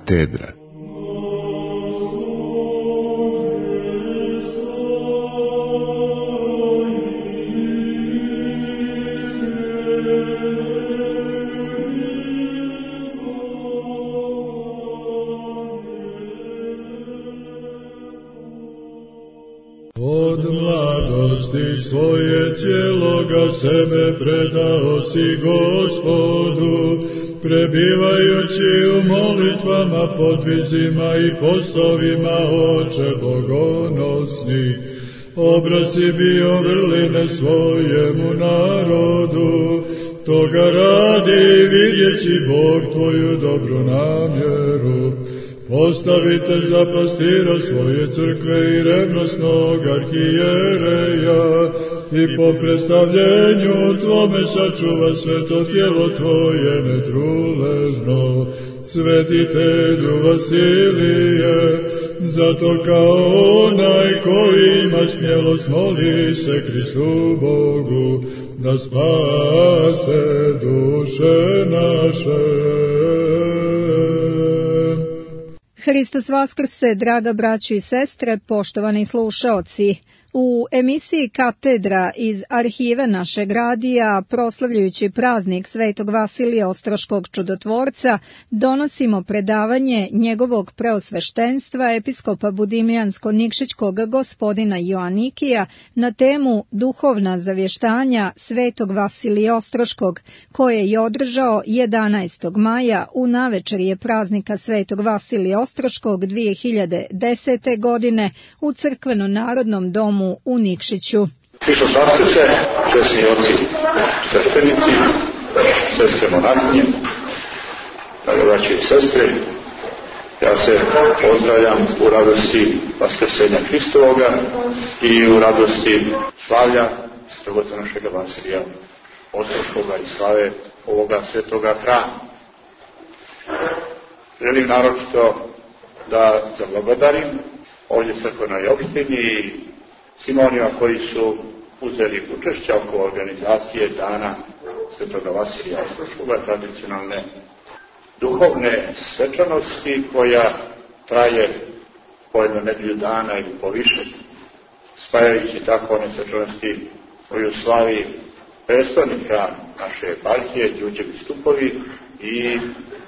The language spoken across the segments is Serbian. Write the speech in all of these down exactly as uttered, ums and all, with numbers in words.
katedra. Od mladosti svoje cijeloga sebe predao si Gospodu, prebivajući u molitvama, podvizima i postovima, Oče bogonosni. Obraz si bio vrline svojemu narodu, toga radi vidjeći Bog tvoju dobru namjeru. Postavite za pastira svoje crkve i revnosnog arhijereja i po predstavljenju tvome sačuva sveto tijelo tvoje netruležno. Svetitelju Vasilije, zato kao onaj koji ima smjelost moli se Hristu Bogu, da spase duše naše. Hristos Vaskrse, draga braćo i sestre, poštovani slušaoci. U emisiji Katedra iz arhive našeg radija, proslavljajući praznik Svetog Vasilija Ostroškog čudotvorca, donosimo predavanje njegovog preosveštenstva episkopa Budimljansko-Nikšićkog gospodina Joanikija na temu Duhovna zavještanja Svetog Vasilija Ostroškog, koje je održao jedanaestog maja u navečerje praznika Svetog Vasilija Ostroškog dvije hiljade desete. godine u Crkveno-narodnom domu u Nikšiću. Hristos Vaskrse, česni oci sveštenici, sestre monahinje, dragi braće i sestre, ja se pozdravljam u radosti Vaskrsenja Hristovoga i u radosti slavlja svetog oca našega Vasilija Ostroškoga i slave ovoga svetoga hrama. Želim naročito da zablagodarim ovdje crkvenoj opštini i svima onima koji su uzeli učešća oko organizacije dana svetoga Vasilija Ostroškoga, tradicionalne duhovne svečanosti koja traje po jednu nedelju dana ili po više, spajajući tako one svečanosti koju slavi predstavnik hram naše eparhije, Đurđe Biskupovi, i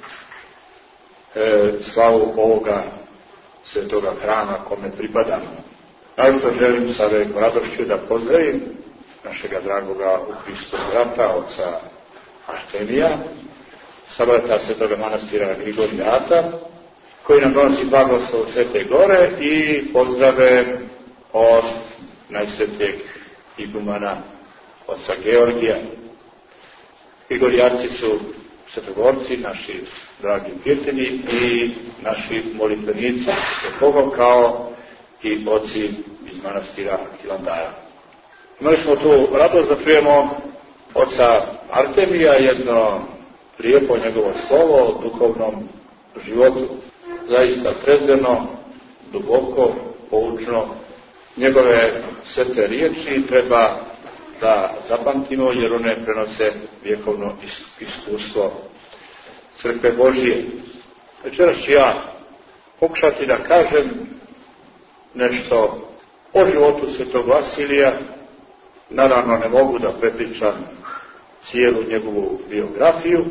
e, slavu ovoga svetoga hrama kome pripadamo. Naravno želim sa velikom radošću da pozdravim našega dragoga u Hristu brata, oca Artemija, sabrata svetoga manastira Grigorijata, koji nam donosi blagoslov Svete Gore i pozdrave od najsvetijeg igumana oca Georgija. Grigorijaci su svetogorci, naši dragi prijatelji i naši molitvenici, Boga kao i oci iz manastira Hilandara. Imali smo tu radost da čujemo oca Artemija, jedno lijepo njegovo slovo o duhovnom životu, zaista trezveno, duboko, poučno. Njegove svete riječi treba da zapamtimo, jer one prenose vjekovno iskustvo Crkve Božije. Večeras ću ja pokušati da kažem nešto o životu svetog Vasilija. Naravno ne mogu da prepričam cijelu njegovu biografiju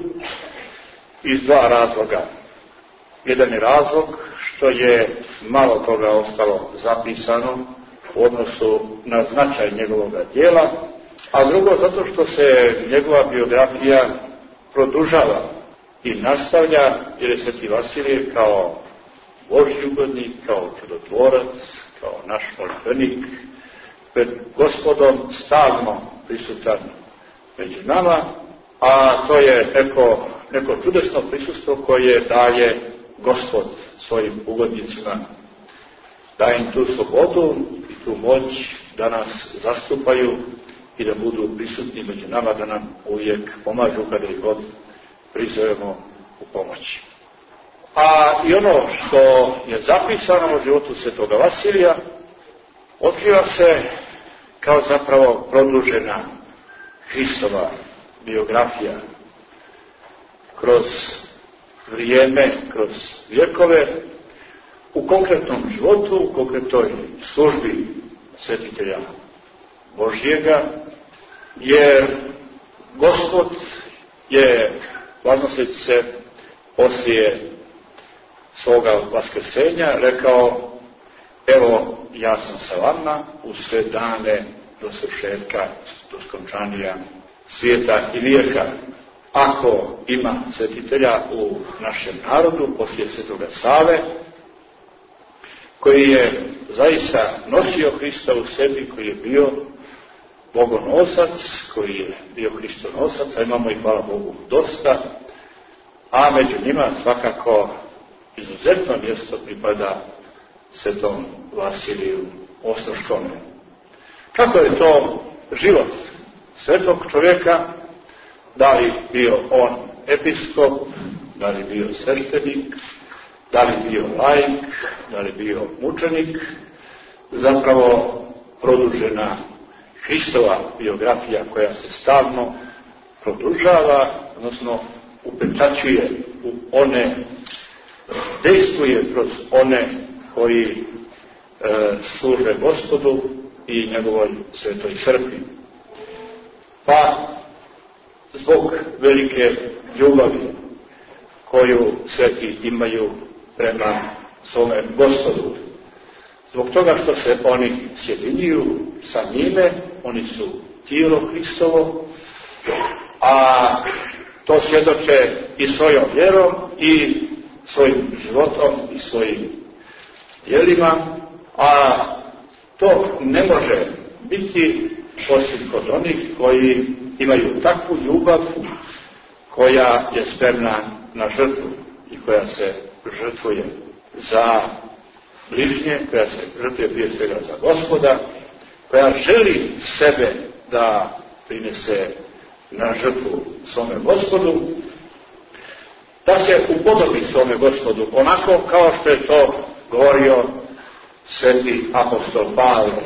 iz dva razloga. Jedan je razlog što je malo toga ostalo zapisano u odnosu na značaj njegovog djela, a drugo zato što se njegova biografija produžava i nastavlja, jer je sveti Vasilije kao Božji ugodnik, kao čudotvorac, kao naš molitvenik, pred Gospodom stalno prisutan među nama, a to je neko, neko čudesno prisustvo koje daje Gospod svojim ugodnicima. Daje im tu slobodu i tu moć da nas zastupaju i da budu prisutni među nama, da nam uvijek pomažu kada ih god prizovemo u pomoć. A i ono što je zapisano u životu svetoga Vasilija otkriva se kao zapravo produžena Hristova biografija kroz vrijeme, kroz vjekove, u konkretnom životu, u konkretnoj službi svetitelja Božjega, jer Gospod je Vaznosljice poslije svoga vaskrsenja rekao: evo, ja sam sa vama u sve dane do svršetka, do skončanja svijeta i vijeka. Ako ima svetitelja u našem narodu, poslije Svetoga Save, koji je zaista nosio Hrista u sebi, koji je bio bogonosac, koji je bio Hristonosac, a imamo i, hvala Bogu, dosta, a među njima svakako izuzetno mjesto pripada svetom Vasiliju Ostroškome. Kako je to život svetog čovjeka, da li bio on episkop, da li bio sveštenik, da li bio laik, da li bio mučenik, zapravo produžena Hristova biografija koja se stalno produžava, odnosno upečaćuje u one, dejstvuje kroz one koji e, služe Gospodu i njegovoj svetoj crkvi. Pa zbog velike ljubavi koju sveti imaju prema svome Gospodu, zbog toga što se oni sjedinjuju sa njime, oni su tijelo Hristovo, a to svjedoče i svojom vjerom i svojim životom i svojim djelima, a to ne može biti osim kod onih koji imaju takvu ljubav koja je spremna na žrtvu i koja se žrtvuje za bližnje, koja se žrtvuje prije svega za Gospoda, koja želi sebe da prinese na žrtvu svome Gospodu, da se upodobi svome Gospodu, onako kao što je to govorio sveti apostol Pavle.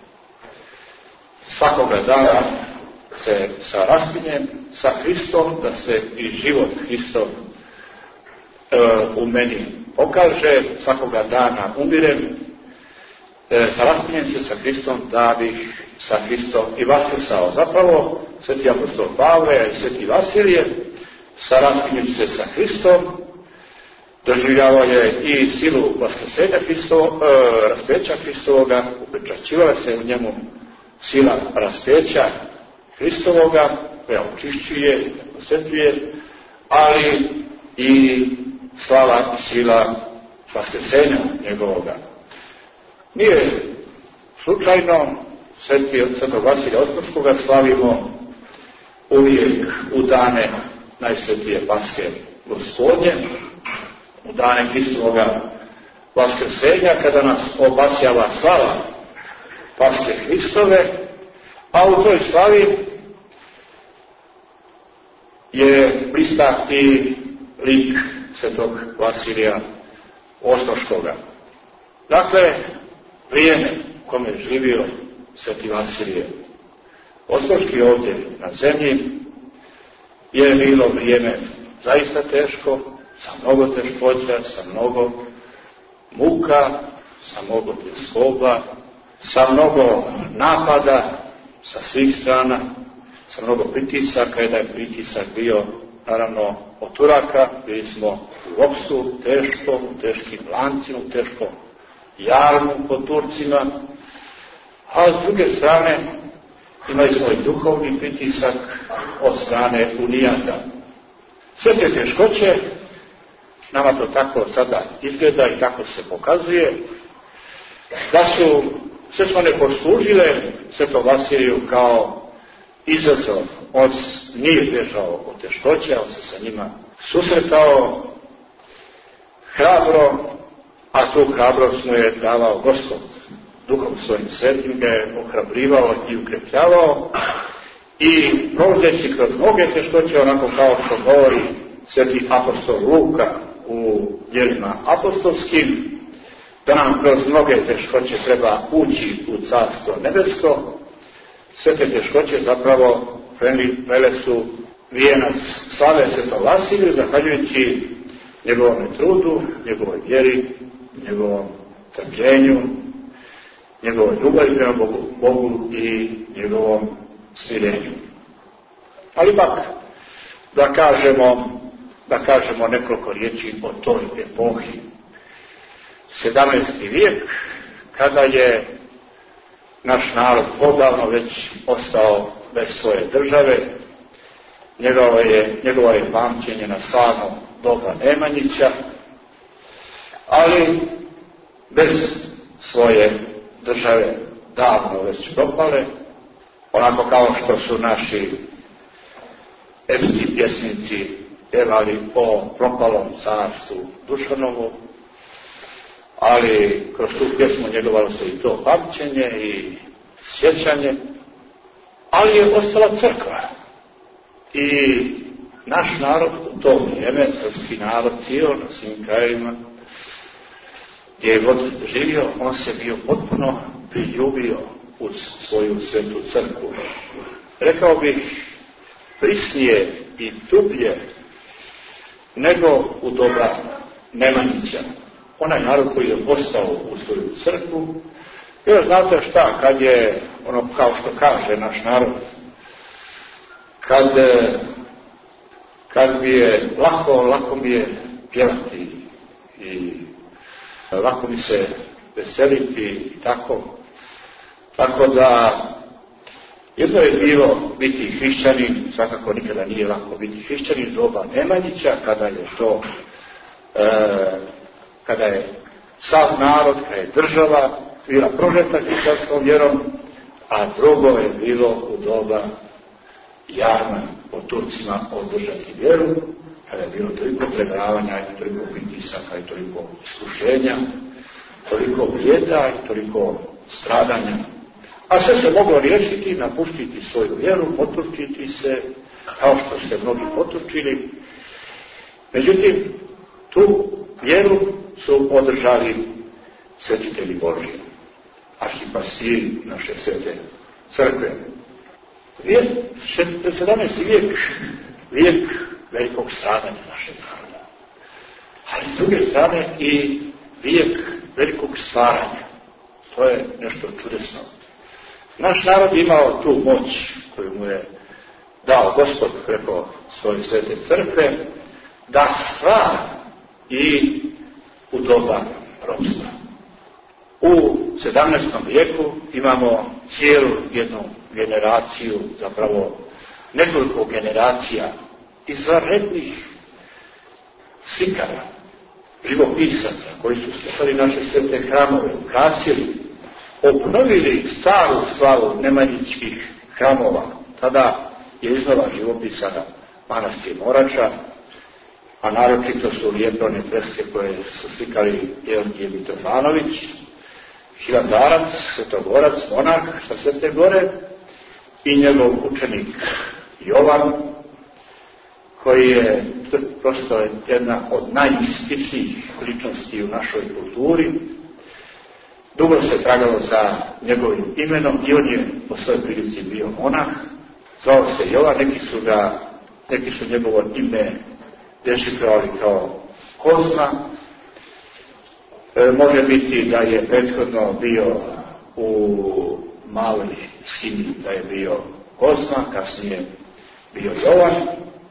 Svakoga dana se sa raspinjem sa Hristom, da se i život Hristov e, u meni pokaže, svakoga dana umirem, e, sa raspinjem se sa Hristom, da bih sa Hristom i vaskrsao. Zapravo, sveti apostol Pavle i sveti Vasilije, sa raspinjem se sa Hristom, doživljavao je i silu vaskrsenja Hristo, e, raspeća Hristovoga, upečaćivala se u njemu sila raspeća Hristovoga, koja očišćuje, osvetljuje, ali i slava i sila vaskrsenja njegovoga. Nije slučajno sveti od svetog Vasilija Ostroškoga slavimo uvijek u dane najsvetije Paske Gospodnje, u dane Hristovoga vaskrsenja, kada nas obasjava slava Paske Hristove, a u toj slavi je blista i lik svetog Vasilija Ostroškoga. Dakle, vrijeme u kome je živio sveti Vasilije Ostroški ovdje na zemlji je bilo vrijeme zaista teško, sa mnogo teškoća, sa mnogo muka, sa mnogo tjeskoba, sa mnogo napada sa svih strana, sa mnogo pritisaka, jedan je pritisak bio naravno od Turaka, bili smo u ropstvu teško, u teškim lancima, u teškom jarmu pod Turcima, a s druge strane imali smo i duhovni pritisak od strane Unijata. Sve te teškoće, nama to tako sada izgleda i tako se pokazuje, da su sve smo ne poslužile svetom Vasiliju kao izazov. On nije bježao od teškoća, on se sa njima susretao hrabro, a tu hrabrost mu je davao Gospod. Duhom svojim svetim ga je ohrabrivao i ukrepljavao i prolazeći kroz mnoge teškoće, onako kao što govori sveti apostol Luka u djelima apostolskim, da nam kroz mnoge teškoće treba ući u carstvo nebesko. Sve te teškoće zapravo prele su vijenac slave svetom Vasiliju, zahvaljujući njegovom trudu, njegovoj vjeri, njegovom trpljenju, njegovoj ljubavi prema Bogu, Bogu i njegovom smirenju. Ali ipak, da kažemo, da kažemo nekoliko riječi o toj epohi. sedamnaesti vijek, kada je naš narod odavno već ostao bez svoje države, njegovo je, njegovo je pamćenje na samo doba Nemanjića, ali bez svoje države davno već propale, onako kao što su naši epski pjesnici pjevali o propalom carstvu Dušanovu, ali kroz tu pjesmu njegovalo se i to pamćenje i sjećanje, ali je ostala crkva. I naš narod u to vrijeme, srpski narod, cijel na svim krajevima, gdje je god živio, on se bio potpuno priljubio uz svoju svetu crkvu. Rekao bih, prisnije i dublje nego u doba Nemanjića. Onaj narod koji je postao u svoju crkvu, jer znate šta, kad je, ono kao što kaže naš narod, kad, kad mi je lako, lako mi je pjevati i lako mi se veseliti i tako. Tako da jedno je bilo biti hrišćanin, svakako nikada nije lako biti hrišćanin doba Nemanjića, kada je to e, kada je sav narod, kada je država bila prožeta hrišćanskom vjerom, a drugo je bilo u doba Jarna od Turcima održati vjeru, kada je bilo toliko pregravanja i toliko pritisaka i toliko iskušenja, toliko bijeda i toliko stradanja. A sve se moglo riješiti, napustiti svoju vjeru, poturčiti se, kao što ste mnogi poturčili. Međutim, tu vjeru su održali svetitelji Božji, arhipasiri naše svete crkve. Vijek, sedamnaesti vijek, vijek velikog stradanja našeg naroda. Ali s druge strane i vijek velikog stvaranja. To je nešto čudesno. Naš narod imao tu moć koju mu je dao Gospod preko svoje svete crkve, da stvara i u doba ropstva. U sedamnaestom vijeku imamo cijelu jednu generaciju, zapravo nekoliko generacija izvanrednih slikara, živopisaca koji su slikali naše svete hramove, ukrasili, obnovili staru slavu nemanjičkih hramova. Tada je iznova živopisana manastir Morača, a naročito su lijepe one freske koje su slikali Georgije Mitrofanović, Hilandarac, Svetogorac, monah sa Svete Gore i njegov učenik Jovan, koji je prosto jedna od najmističnijih ličnosti u našoj kulturi. Dugo se tragalo za njegovim imenom i on je po svojoj prilici bio monah. Zvao se Jovan, neki su ga, neki su njegovo ime dešifrovali kao Kozma. E, može biti da je prethodno bio u maloj Simi, da je bio Kozma, kasnije bio Jovan.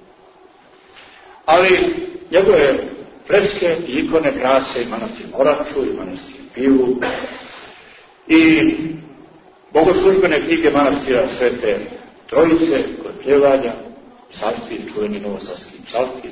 Ali njegove freske i ikone krase i manastir Moraču i manastir Pivu i bogoslužbene knjige manastira Svete Trojice kod pjevanja, psaltir, čuveni Novosadski psaltir,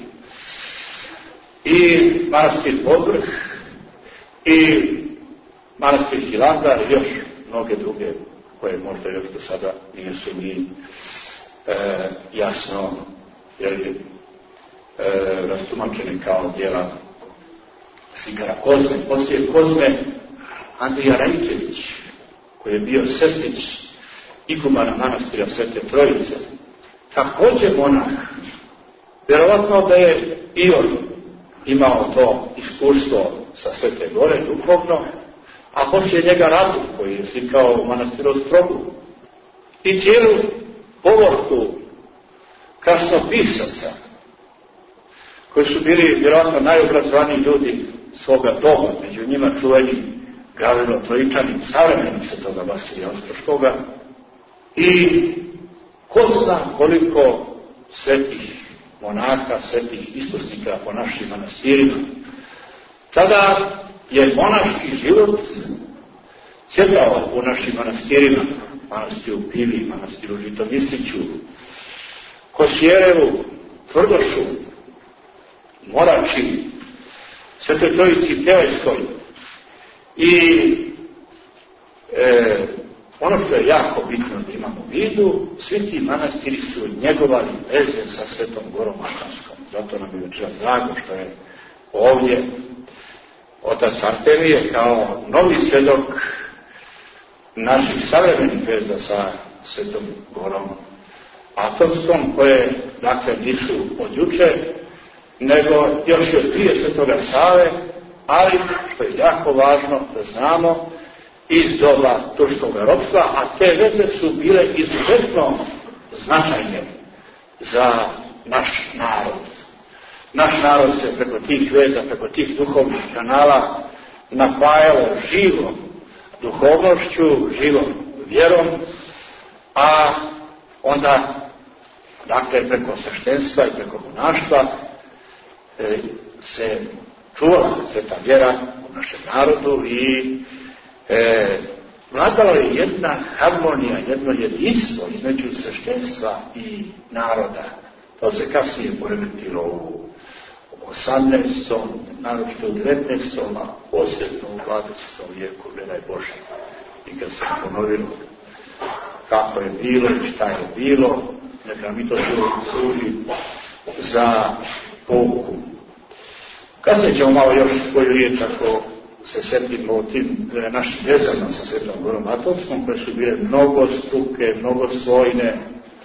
i manastir Podvrh i manastir Hilandar i još mnoge druge koje možda još do sada nisu ni e, jasno jeli, e, rastumačeni kao djela slikara Kozme. Poslije Kozme Andrija Rajčević, koji je bio sestrić igumana manastira Svete Trojice, također monah. Vjerovatno da je i on imao to iskustvo sa Svete Gore duhovno, a poslije njega Radu, koji je slikao u manastiru Ostrogu, i cijelu povorku krasnopisaca koji su bili vjerojatno najobrazovaniji ljudi svoga doba, među njima čuveni Gavrilo Trojičanin, savremenik Svetoga Vasilija Ostroškoga, i ko zna koliko svetih monaha, svetih isposnika po našim manastirima. Tada je monaški život cvjetao u našim manastirima, manastiru Pili, manastiru Žitomisiću, Kosjerevu, Tvrdošu, Morači, Svetoj Trojici Pjevajskoj. I e, ono što je jako bitno da imamo u vidu, svi ti manastiri su njegovali veze sa Svetom Gorom Akanskom. Zato nam je večeras drago što je ovdje otac Artemije kao novi svjedok naših savremenih veza sa Svetom Gorom Akanskom, koje dakle nisu od juče, nego još od prije Svetoga Save, ali što je jako važno da znamo, iz doba turskog ropstva, a te veze su bile izuzetno značajne za naš narod. Naš narod se preko tih veza, preko tih duhovnih kanala napajalo živom duhovnošću, živom vjerom, a onda, dakle, preko sveštenstva i preko monaštva e, se čuvala sveta vjera u našem narodu i e, vladala je jedna harmonija, jedno jedinstvo između sveštenstva i naroda. To se kasnije poremetilo u osamnaestom, naročito u devetnaestom, a posebno u dvadesetom vijeku, ne daj Bože. I kad se ponovilo kako je bilo i šta je bilo, neka mi to služi za pouku. Kasnije ćemo malo još koju riječ ako se sjetimo o tim našim vezama sa Svetom Gorom Akanskom, koje su bile mnogo struke, mnogo svojne.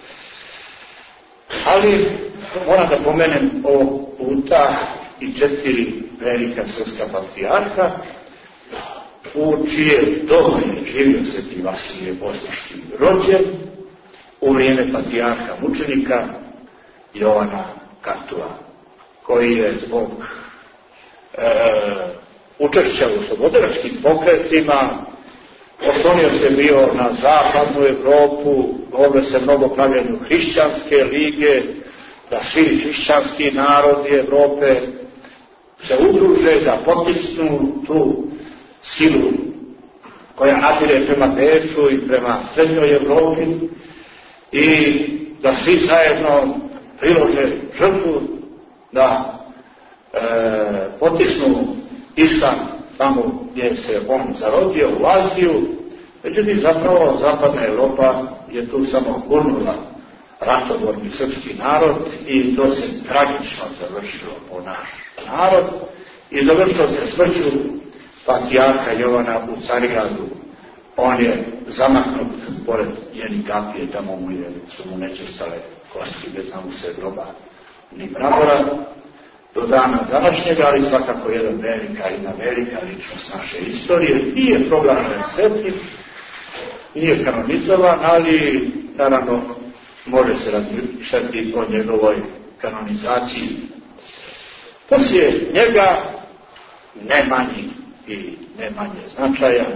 Ali moram da pomenem ovog puta i četiri velika srpska patrijarha, u čije doba je živio Sveti Vasilije Ostroški rođen u vrijeme patrijarha mučenika Jovana Kantula, koji je zbog e, učešća u slobodaračkim pokretima oslonio se bio na zapadnu Evropu, govorilo se mnogo pravljenju hrišćanske lige, da svi hrišćanski narodi Evrope se udruže, da potisnu tu silu koja nadire prema Beču i prema srednjoj Evropi i da svi zajedno prilože žrtvu da e, potisnu islam tamo gdje se on zarodio, u Aziju. Međutim, zapravo zapadna Europa je tu samo gurnula ratodorni srpski narod i to se tragično završilo po naš narod i završilo se smrću patrijarha Jovana u Carigradu. On je zamaknut pored njeni kapije, tamo mu je, su mu nečistale kosti, bez nam se groba ni mramora do dana današnjega, ali svakako jedan velika, jedna velika ličnost naše istorije. Nije proglašen svetim, nije kanonizovan, ali naravno može se razmišljati o njegovoj kanonizaciji. Poslije njega ne manji i ne manje značajan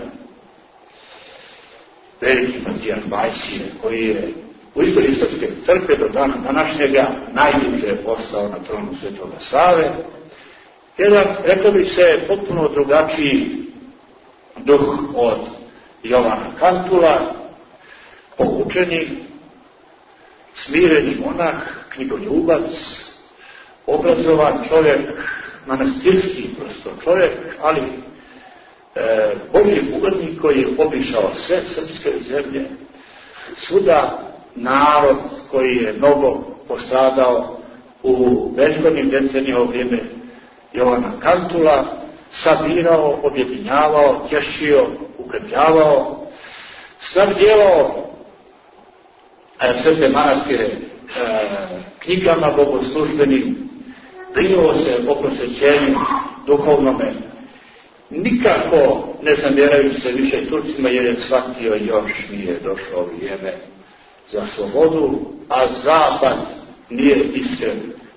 veliki patrijarh Vajsije, koji je u istoriji Srpske crkve do dana današnjega najduže ostao na tronu Svetoga Save. Jedan, rekao bi se, potpuno drugačiji duh od Jovana Kantula, poučeni, smireni monah, knjigoljubac, obrazovan čovjek, manastirski prosto čovjek, ali e, Božji ugodnik koji je obišao sve srpske zemlje, svuda narod koji je mnogo postradao u prethodnim decenijama u vrijeme Jovana Kantula, sabirao, objedinjavao, tješio, ukrepljavao, snabdjevao sve te manastire e, knjigama bogoslužbenim, brinuo se o prosvećenju duhovnome. Nikako ne zamjerajući se više Turcima, jer je shvatio još nije došlo vrijeme za slobodu, a zapad nije iskren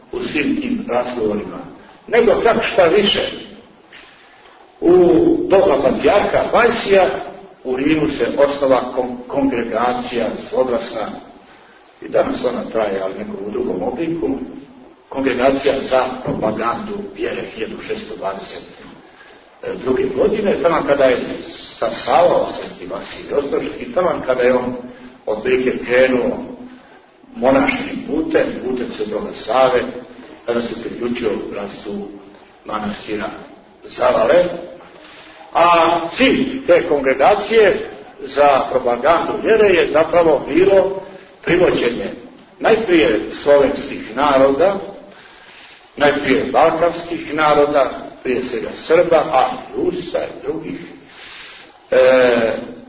u svim tim razgovorima, nego čak šta više. U doba patrijarha Pajsija u Rimu se osnova kon- kongregacija zloglasna, i danas ona traje, ali nekom u drugom obliku, kongregacija za propagandu vjere hiljadu šessto dvadeset druge. godine, tamo kada je stasavao Sveti Vasilij Ostroški, tamo kada je on otprilike krenuo monaškim putem, putem Svetoga Save, kada se priključio bratstvu manastira Zavale, a cilj te kongregacije za propagandu vjere je zapravo bilo privođenje najprije slovenskih naroda, najprije balkanskih naroda, prije svega Srba, a i Rusa i drugih, e,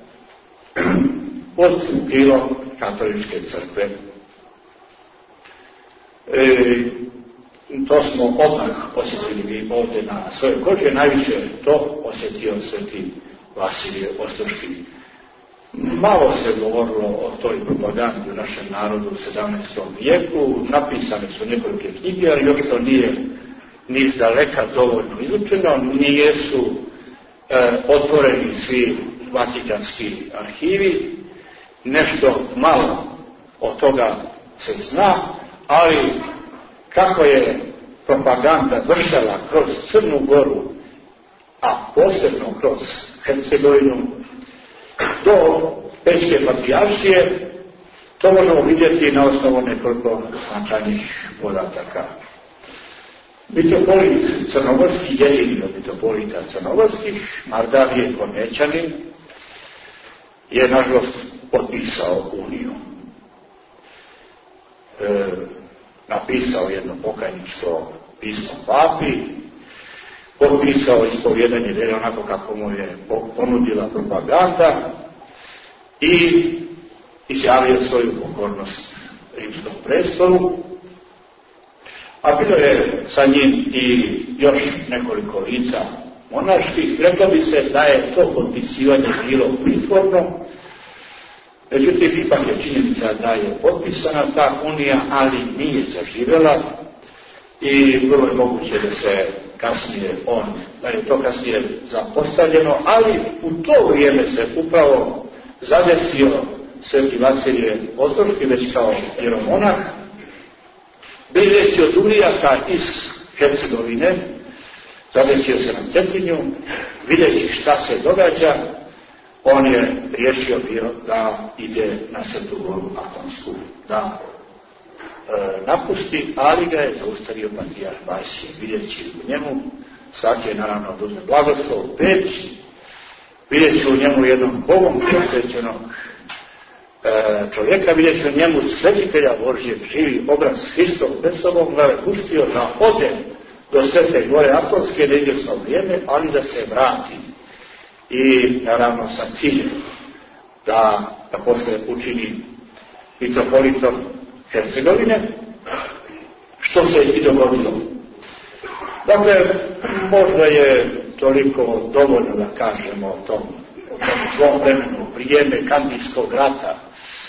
pod krilom katoličke crkve. E, to smo odmah osjetili ovdje na svojoj koži, najviše to osjetio Sveti Vasilije Ostroški. Malo se govorilo o toj propagandi u našem narodu u sedamnaestom vijeku, napisane su nekolike knjige, ali još to nije ni iz daleka dovoljno izučeno, nijesu e, otvoreni svi vatikanski arhivi, nešto malo od toga se zna, ali kako je propaganda vršala kroz Crnu Goru, a posebno kroz Hercegovinu, do Pećke patrijaršije, to možemo vidjeti na osnovu nekoliko značajnih podataka. Mitropolit Crnogorski, jedini od mitropolita crnogorskih, Mardavije Kornečanin, je nažalost potpisao uniju. E, napisao jedno pokajničko pismo papi, potpisao ispovjedanje vjere onako kako mu je ponudila propaganda i izjavio svoju pokornost rimskom prestolu, a bilo je sa njim i još nekoliko lica monaških. Reklo bi se da je to potpisivanje bilo pritvorno, međutim ipak je činjenica da je potpisana ta unija, ali nije zaživjela i vrlo je moguće da se kasnije on, da je to kasnije zapostavljeno, ali u to vrijeme se upravo zadesio Sveti Vasilije Ostroški već kao jeromonah, bileći od Urijaka iz Hercegovine, zadesio se na Cetinju, videći šta se događa, on je riješio bio da ide na Svetu Goru Atonsku, da e, napusti, ali ga je zaustavio patrijarh Pajsije, vidjeći u njemu, sad je naravno oduzme blagoslov u Peć, vidjeći u njemu jednom Bogom posvećenog e, čovjeka, vidjeći u njemu svetitelja Božijeg, živi obraz Hristov, bez sobom ga je pustio da ode do Svete Gore Atonske, da ide sa vrijeme, ali da se vrati. I naravno sa ciljem da, da posle učini mitropolitom Hercegovine, što se i dogodilo. Dakle, možda je toliko dovoljno da kažemo o tom, o tom svom vremenu, vrijeme Kandijskog rata,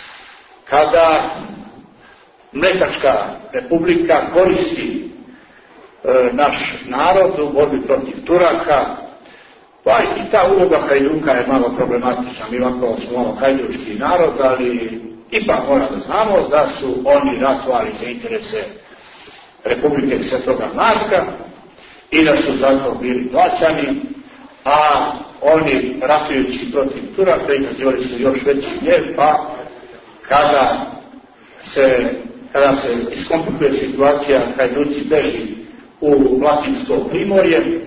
kada Mletačka republika koristi e, naš narod u borbi protiv Turaka. Pa i ta uloga Hajduka je malo problematična, mi ovako smo malo hajdučki narod, ali ipak mora da znamo da su oni ratovali za interese Republike Svetoga Marka i da su zato bili plaćani, a oni ratujući protiv Turaka izazivali su još veći gnjev, pa kada se, kada se iskomplikuje situacija, Hajduci beži u Latinsko primorje,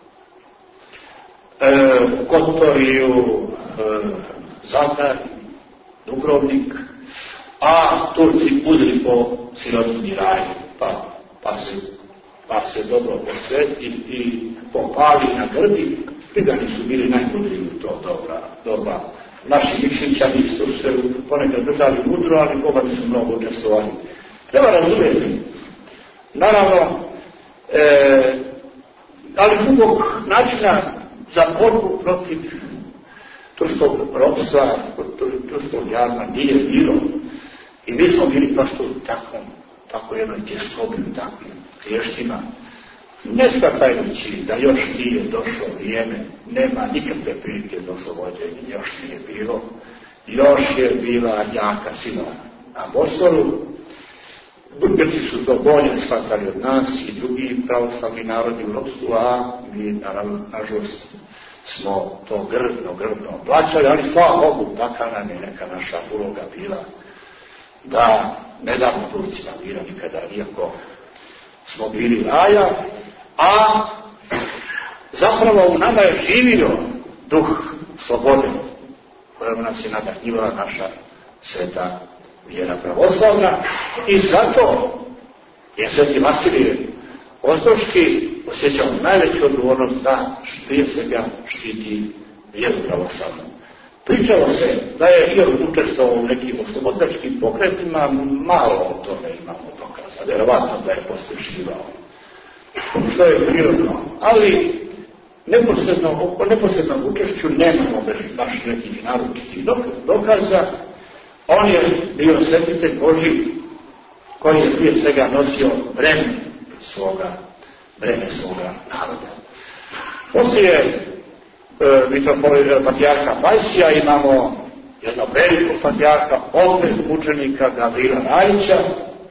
E, Kotoriju, e, Zadar, Dubrovnik, a Turci udri po sirotinji raj, pa, pa, se, pa se dobro posveti i popali na grbi. Prigani su bili najmudriji u to dobra, doba. Naši mišljenčani su se ponekad držali mudro, ali pobani su mnogo učestvovali. Treba razumjeti. Naravno, e, ali drugog načina za borbu protiv turskog ropstva, turskog jarma nije bilo. I mi smo bili prosto u takvom tako jednoj tjeskobi, takvim klještima, ne shvatajući da još nije došlo vrijeme, nema nikakve prilike za oslobođenje, još nije bilo, još je bila jaka sila na Bosoru. Grci su to bolje shvatali od nas i drugi pravoslavni narodi u ropstvu, a mi, naravno, nažalost, smo to grdno, grdno plaćali, ali slava Bogu, takav nam je neka naša uloga bila, da ne damo Turcima mira nikada, iako smo bili raja, a zapravo u nama je živio duh slobode, kojom nas je nadahnjivala naša sveta vjera pravoslavna, i zato je sveti Vasilije Ostroški osjećao najveću odgovornost da prije svega štiti vjeru pravoslavnu. Pričalo se da je Ior učestvovao u nekim oslobodilačkim pokretima, malo o tome imamo dokaza, vjerovatno da je pospješivao, što je prirodno, ali neposredno, o neposrednom učešću nemamo baš nekih naročitih dokaza. On je bio svetitelj Božji koji je prije svega nosio breme svoga, breme svoga naroda. Poslije e, mitropolita patrijarha Pajsija imamo jednog velikog patrijarha, opet mučenika Gavrila Rajića,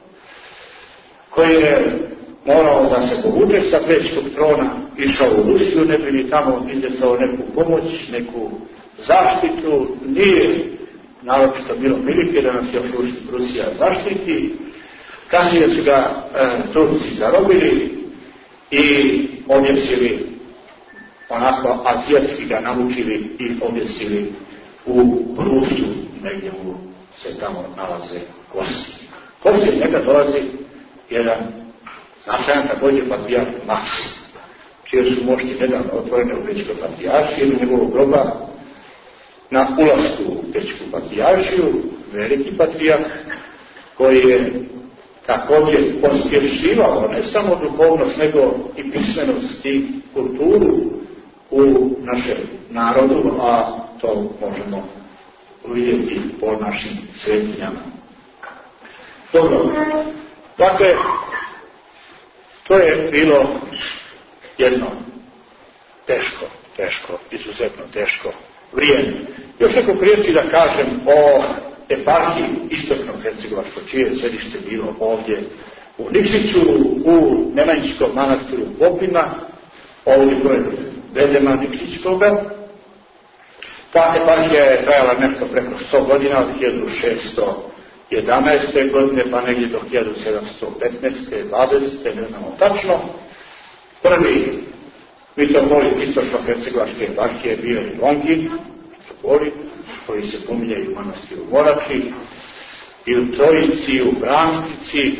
koji je morao da se povuče sa prećskog trona, išao u Rusiju, ne bi li tamo iznesao neku pomoć, neku zaštitu, nije naročito bilo prilike da nas još Rusija zaštiti. Kasnije su ga e, Turci zarobili i objesili, onako azijatski ga namučili i objesili u Brusu, negdje u se tamo nalaze kosti. Poslije njega dolazi jedan značajan također patrijarh Maksim, čije su mošti nedavno otvorene u Pećkoj patrijaršiji, u njegovog groba na ulasku u Pećku patrijaršiju, veliki patrijarh, koji je također pospješivao ne samo duhovnost, nego i pismenost i kulturu u našem narodu, a to možemo vidjeti po našim svetinjama. Dobro, dakle, to je bilo jedno teško, teško, izuzetno teško vrijeme. Još nekoliko riječi da kažem o eparhiji istočnog Hercegovačkog, čije je središte bilo ovdje u Nikšiću, u Nemanjičkom manastiru Popina, ovdje pored Vedema Nikšićkoga. Ta eparhija je trajala nešto preko sto godina, od hiljadu šeststo jedanaeste. godine pa negdje do hiljadu sedamsto petnaeste. dvadesete. ne znamo tačno. Prvi mitropolit istočno-hercegovačke eparhije bio je Longin, mitropolit, koji se pominje i u manastiru Morači, i u Trojici, i u Bramstici,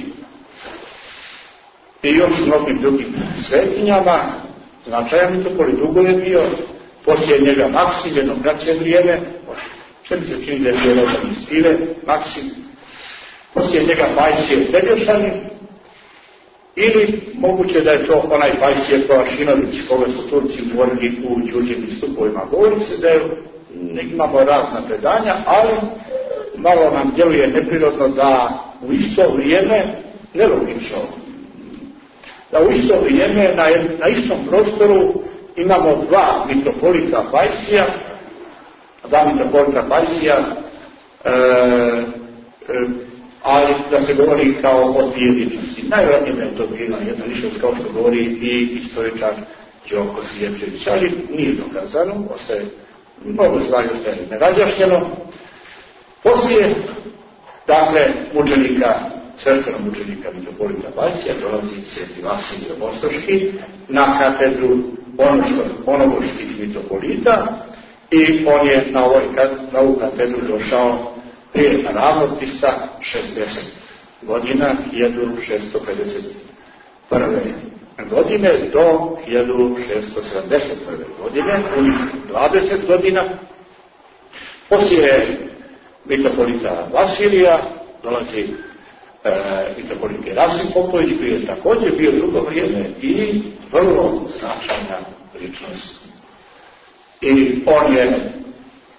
i još mnogim drugim svetinjama. Značajan mitropolit dugo je bio, poslije njega Maksim, jedno kraće vrijeme, sve mi se čini da je bio rodan iz Pive, Maksim, poslije njega Pajsije Tedješanin, ili moguće da je to onaj Pajsije Kovašinović, koga su Turci umorili u Đurđevim stupovima. Govori se da je, imamo razna predanja, ali malo nam djeluje neprirodno da u isto vrijeme, nelogično, da u isto vrijeme na, na istom prostoru imamo dva mitropolita Pajsija, dva mitropolita Pajsija, e, e, ali da se govori kao o dvije ličnosti. Najvjerojatnije da je to bila jedna ličnost, kao što govori i istoričar Đoko Slijepčević, ali nije dokazano, ostaje, mnogo stvari ostaje nerazjašnjeno. Poslije, dakle, mučenika, sveštenog mučenika mitropolita Pajsija dolazi sveti Vasilije Ostroški na katedru onogoških mitropolita i on je na, ovoj, na ovu katedru došao prije ravnosti sa šezdeset godina, hiljadu šeststo pedeset prve. godine do hiljadu šeststo sedamdeset prve. godine, unih dvadeset godina. Poslije mitropolita Vasilija dolazi e, mitropolit Gerasim Popović, koji je također bio drugo vrijeme i vrlo značajna ličnost. I on je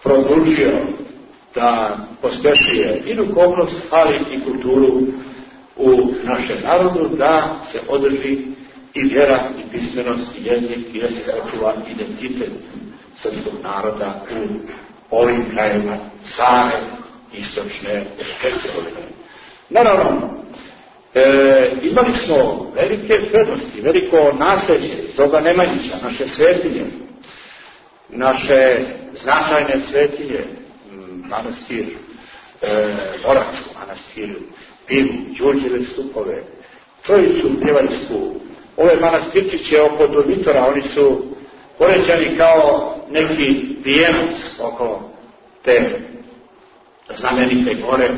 produžio da pospešuje i duhovnost, ali i kulturu u našem narodu da se održi i vjera, i pismenost, i jezik, i da se očuva identitet srpskog naroda u ovim krajevima stare istočne Hercegovine. Naravno, e, imali smo velike prednosti, veliko nasljeđe iz toga Nemanjića, naše svetinje, naše značajne svetinje, manastir e, Oraču, manastir Pivu, Đurđeve stupove, Trojicu Pjevaljsku, ove manastirčiće oko Dormitora, oni su poređani kao neki vijenac oko te znamenite gore,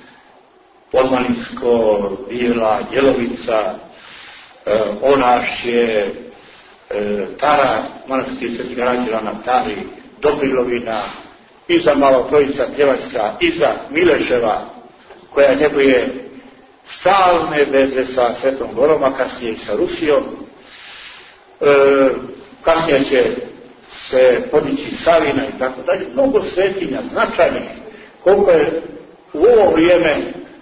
Podmalinsko, Bijela, Jelovica, e, Orašje, e, Tara, manastir Svetog Anđela na Tari, Dobrilovina, iza malo Trojica Pjevaljska, iza Mileševa, koja njeguje stalne veze sa Svetom Gorom, a kasnije i sa Rusijom. E, kasnije će se podići Savina i tako dalje. Mnogo svetinja, značajnih, koliko je u ovo vrijeme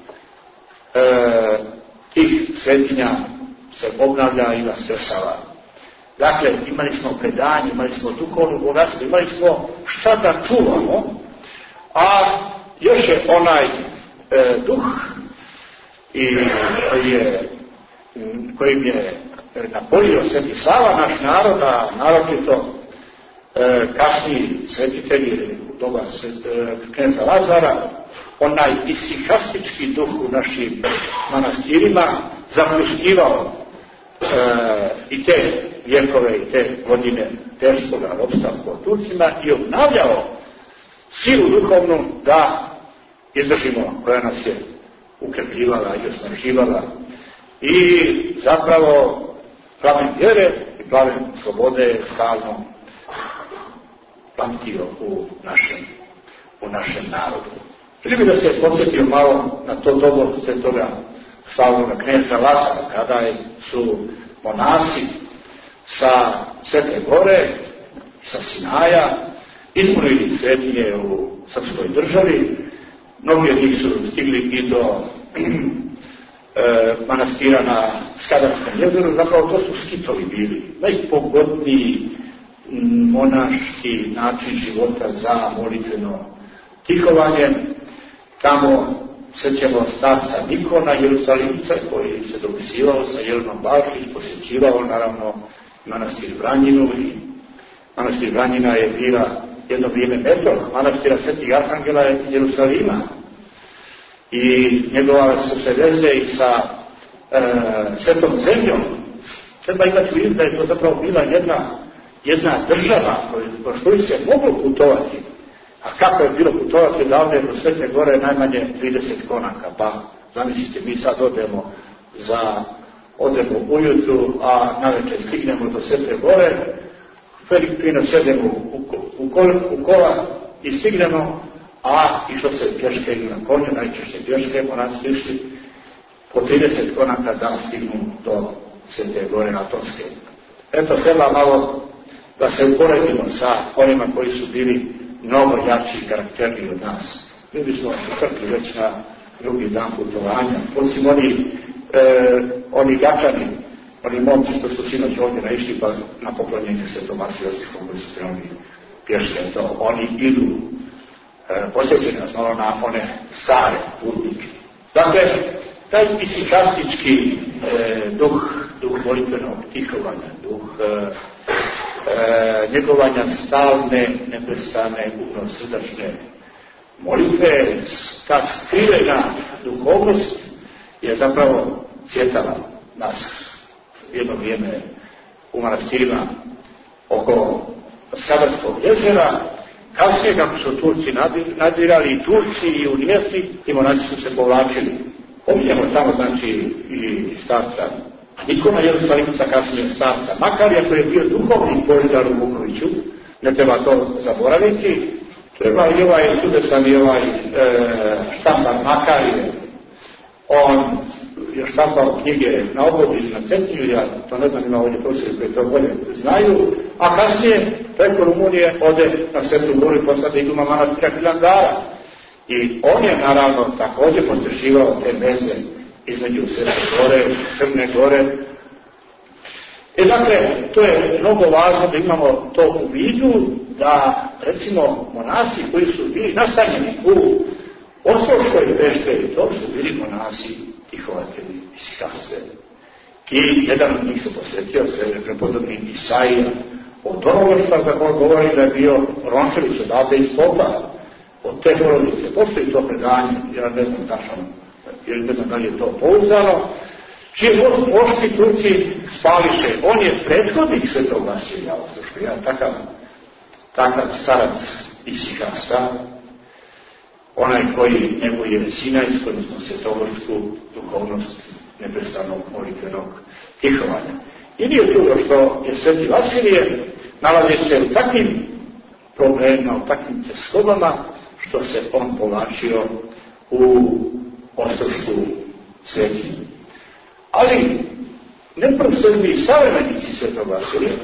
e, tih svetinja se obnavlja i vaskršava. Dakle, imali smo predanje, imali smo duhovno bogatstvo, imali smo šta da čuvamo, a još je onaj e, duh i koji je, kojim je napojio Sveti Sava naš narod, a naročito e, kasniji svetitelji u doba e, kneza Lazara, onaj isihastički duh u našim manastirima zapljuskivao e, i te vjekove i te godine teškoga ropstva pod Turcima i obnavljao silu duhovnu da izdržimo, koja nas je ukrepljivala i osnaživala i zapravo plamen vjere i plamen slobode je stalno pamtio u našem, u našem narodu. Želim da se podsjetio malo na to dobu svetoga slavnoga kneza Lazara, kada su monasi sa Svete Gore, sa Sinaja, ispunili svetinje u srpskoj državi. Mnogi od njih su stigli i do e, manastira na Skadarskom jezeru, zapravo to su skitovi bili. Najpogodniji monaški način života za molitveno tihovanje. Tamo sećemo starca Nikona, Jerusalimca, koji se dopisivao sa Jelenom Balšić, posjećivao naravno manastir Vranjinu i manastir Vranjina je bila jedno vrijeme metor manastira Svetih Arhangela iz Jerusalima i njegova su se veze i sa e, Svetom zemljom. Treba imati u vidu da je to zapravo bila jedna, jedna država kroz koju se moglo putovati. A kako je bilo putovati davno je do Svete Gore najmanje trideset konaka, pa zamislite, mi sad odemo za odemo ujutru, a navečer stignemo do Svete Gore, fino sedemo u, u, kol, u kola i stignemo, a išlo se pješke ili na konju, najčešće pješke, moramo stišli po trideset konaka da stignu do Svete Gore Atonske. Eto, treba malo da se uporedimo sa onima koji su bili mnogo jači i karakterniji od nas. Mi bismo utrkli već na drugi dan putovanja. Osim oni, e, oni gačani, oni momci što su sinoć ovdje naišli pa na poklonjenje Svetom Vasilu Josifom koji su trenuli pješke, to oni idu e, posjećeni nas malo na one stare putnike. Dakle, taj isikastički e, duh, duh molitvenog tihovanja, duh e, e, njegovanja stalne, neprestane, unosrdačne molitve, ta skrivena duhovnost je zapravo cvjetala nas jedno vrijeme u manastirima oko Skadarskog jezera. Kasnije, kako su Turci nadirali, i Turci i Unijeci, ti monasi su se povlačili. Omiljamo tamo, znači, i starca Nikona Jerusalimca, kasnije starca Makarija, koji je bio duhovni požar u Vukoviću, ne treba to zaboraviti. Treba i ovaj čudesan i ovaj e, štampar Makarije, on je štampao knjige na obodu ili na Cetinju, ja to ne znam, ima ovdje profesori koji to bolje znaju, a kasnije preko Rumunije ode na Svetu Goru i posade iguma manastira Hilandara. I on je naravno također potvrđivao te veze između Svete Gore i Crne Gore. E dakle, to je mnogo važno da imamo to u vidu, da recimo monasi koji su bili nastanjeni u Ostroškoj pešteri, to su bili monasi tihovatelji iz Kase. I jedan od njih se posvetio se prepodobni Isaija od onoga što kako govori da je bio Rončević odavde iz Popa, od te porodice. Postoji to predanje, ja ne znam tačno, jer ne znam da li je to pouzdano, čije ošti Turci spališe. On je prethodnik Svetog Vasilija Ostroškog, jedan takav, takav starac iz Kasa, onaj koji njeguje Sinajsku, odnosno svetogorsku duhovnost neprestanog molitvenog tihovanja. I nije čudo što je Sveti Vasilije nalazi se u takvim problemima, u takvim teskobama, što se on povlačio u Ostrošku svetinju. Ali neprosredni savremenici Svetog Vasilija